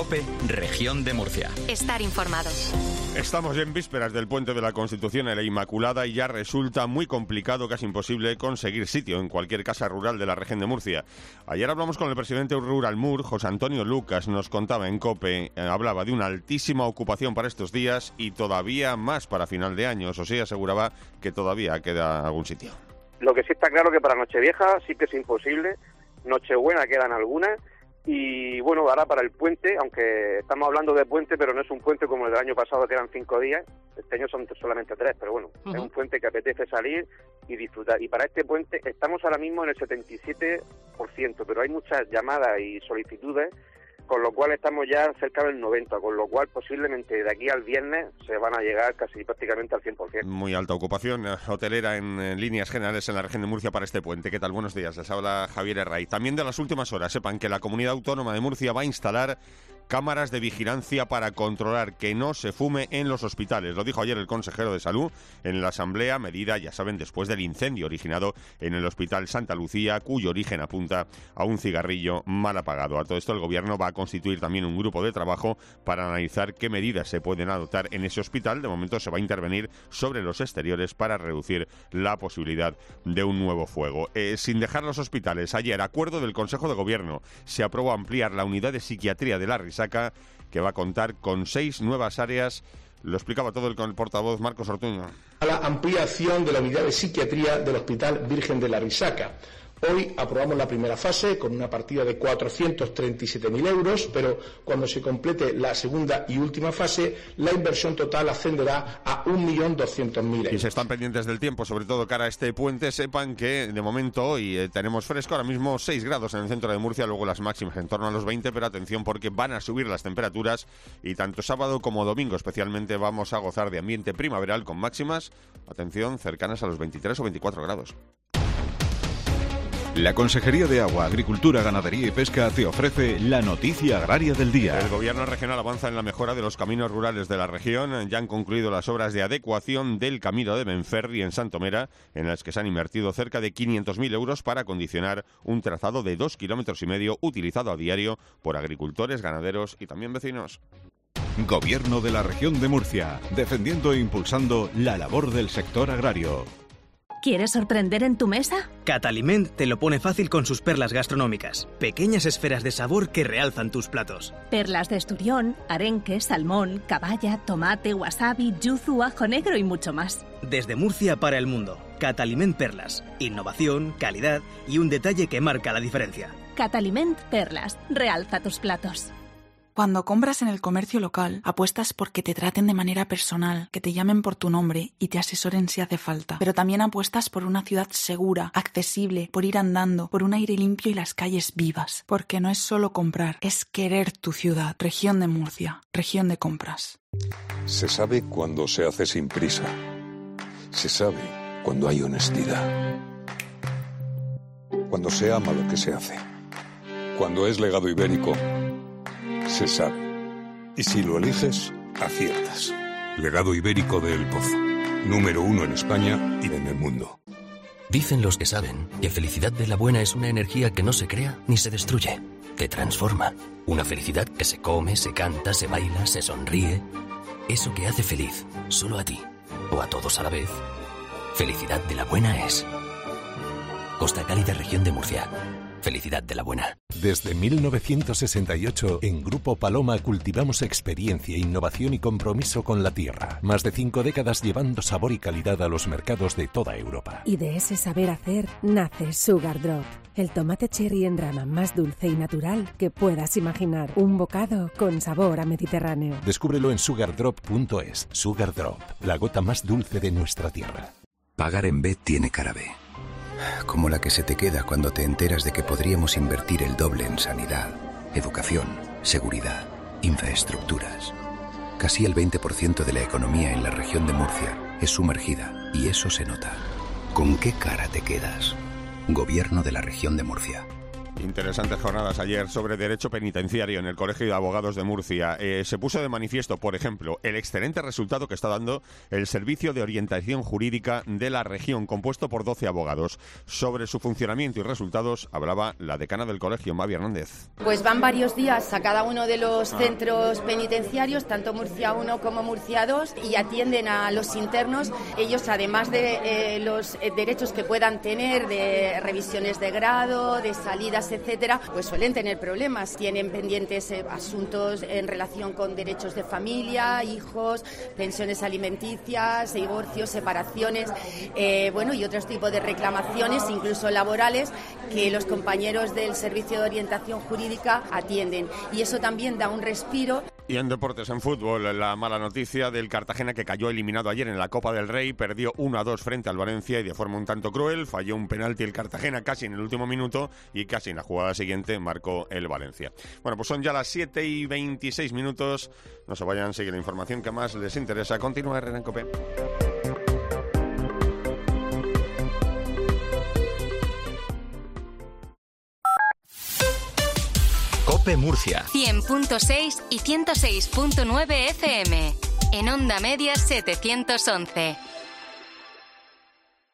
COPE, Región de Murcia. Estar informados. Estamos en vísperas del Puente de la Constitución en la Inmaculada y ya resulta muy complicado, casi imposible, conseguir sitio en cualquier casa rural de la región de Murcia. Ayer hablamos con el presidente Rural Mur, José Antonio Lucas, nos contaba en COPE, hablaba de una altísima ocupación para estos días y todavía más para final de año. Eso sí, aseguraba que todavía queda algún sitio. Lo que sí está claro que para Nochevieja sí que es imposible, Nochebuena quedan algunas. Y bueno, ahora para el puente, aunque estamos hablando de puente, pero no es un puente como el del año pasado que eran 5 días, este año son solamente 3, pero bueno, es un puente que apetece salir y disfrutar. Y para este puente estamos ahora mismo en el 77%, pero hay muchas llamadas y solicitudes, con lo cual estamos ya cerca del 90%, con lo cual posiblemente de aquí al viernes se van a llegar casi prácticamente al 100%. Muy alta ocupación hotelera en líneas generales en la región de Murcia para este puente. ¿Qué tal? Buenos días, les habla Javier Herray. También de las últimas horas, sepan que la Comunidad Autónoma de Murcia va a instalar cámaras de vigilancia para controlar que no se fume en los hospitales. Lo dijo ayer el consejero de Salud en la Asamblea, medida, ya saben, después del incendio originado en el Hospital Santa Lucía, cuyo origen apunta a un cigarrillo mal apagado. A todo esto, el Gobierno va a constituir también un grupo de trabajo para analizar qué medidas se pueden adoptar en ese hospital. De momento se va a intervenir sobre los exteriores para reducir la posibilidad de un nuevo fuego. Sin dejar los hospitales, ayer, acuerdo del Consejo de Gobierno, se aprobó ampliar la unidad de psiquiatría de la Risaca, que va a contar con 6 nuevas áreas. Lo explicaba todo el portavoz Marcos Ortuño. A la ampliación de la unidad de psiquiatría del Hospital Virgen de la Risaca. Hoy aprobamos la primera fase con una partida de 437.000 euros, pero cuando se complete la segunda y última fase, la inversión total ascenderá a 1.200.000 euros. Y si están pendientes del tiempo, sobre todo cara a este puente, sepan que de momento hoy tenemos fresco, ahora mismo 6 grados en el centro de Murcia, luego las máximas en torno a los 20, pero atención porque van a subir las temperaturas y tanto sábado como domingo especialmente vamos a gozar de ambiente primaveral con máximas, atención, cercanas a los 23 o 24 grados. La Consejería de Agua, Agricultura, Ganadería y Pesca te ofrece la noticia agraria del día. El Gobierno regional avanza en la mejora de los caminos rurales de la región. Ya han concluido las obras de adecuación del camino de Benferri en Santomera, en las que se han invertido cerca de 500.000 euros para acondicionar un trazado de 2,5 kilómetros utilizado a diario por agricultores, ganaderos y también vecinos. Gobierno de la región de Murcia, defendiendo e impulsando la labor del sector agrario. ¿Quieres sorprender en tu mesa? Cataliment te lo pone fácil con sus perlas gastronómicas. Pequeñas esferas de sabor que realzan tus platos. Perlas de esturión, arenque, salmón, caballa, tomate, wasabi, yuzu, ajo negro y mucho más. Desde Murcia para el mundo. Cataliment Perlas. Innovación, calidad y un detalle que marca la diferencia. Cataliment Perlas. Realza tus platos. Cuando compras en el comercio local, apuestas porque te traten de manera personal, que te llamen por tu nombre y te asesoren si hace falta. Pero también apuestas por una ciudad segura, accesible, por ir andando, por un aire limpio y las calles vivas. Porque no es solo comprar, es querer tu ciudad. Región de Murcia, región de compras. Se sabe cuando se hace sin prisa. Se sabe cuando hay honestidad. Cuando se ama lo que se hace. Cuando es legado ibérico, se sabe. Y si lo eliges, aciertas. Legado ibérico de El Pozo. Número 1 en España y en el mundo. Dicen los que saben que felicidad de la buena es una energía que no se crea ni se destruye, que transforma. Una felicidad que se come, se canta, se baila, se sonríe. Eso que hace feliz, solo a ti, o a todos a la vez. Felicidad de la buena es Costa Cálida, región de Murcia. Felicidad de la buena. Desde 1968, en Grupo Paloma cultivamos experiencia, innovación y compromiso con la tierra. Más de 5 décadas llevando sabor y calidad a los mercados de toda Europa. Y de ese saber hacer nace Sugar Drop, el tomate cherry en rama más dulce y natural que puedas imaginar. Un bocado con sabor a Mediterráneo. Descúbrelo en sugardrop.es. Sugar Drop, la gota más dulce de nuestra tierra. Pagar en B tiene cara B. Como la que se te queda cuando te enteras de que podríamos invertir el doble en sanidad, educación, seguridad, infraestructuras. Casi el 20% de la economía en la región de Murcia es sumergida y eso se nota. ¿Con qué cara te quedas? Gobierno de la región de Murcia. Interesantes jornadas ayer sobre derecho penitenciario en el Colegio de Abogados de Murcia. Se puso de manifiesto, por ejemplo, el excelente resultado que está dando el Servicio de Orientación Jurídica de la región, compuesto por 12 abogados. Sobre su funcionamiento y resultados hablaba la decana del colegio, Mavi Hernández. Pues van varios días a cada uno de los centros penitenciarios, tanto Murcia 1 como Murcia 2, y atienden a los internos. Ellos, además de los derechos que puedan tener, de revisiones de grado, de salidas, etcétera, pues suelen tener problemas. Tienen pendientes asuntos en relación con derechos de familia, hijos, pensiones alimenticias, divorcios, separaciones, y otros tipos de reclamaciones, incluso laborales, que los compañeros del Servicio de Orientación Jurídica atienden. Y eso también da un respiro. Y en deportes, en fútbol, la mala noticia del Cartagena, que cayó eliminado ayer en la Copa del Rey, perdió 1-2 frente al Valencia y de forma un tanto cruel, falló un penalti el Cartagena casi en el último minuto y casi en la jugada siguiente marcó el Valencia. Bueno, pues son ya las 7:26. No se vayan, sigue la información que más les interesa. Continúa Herrera en COPE. COPE Murcia 100.6 y 106.9 FM. En onda media 711.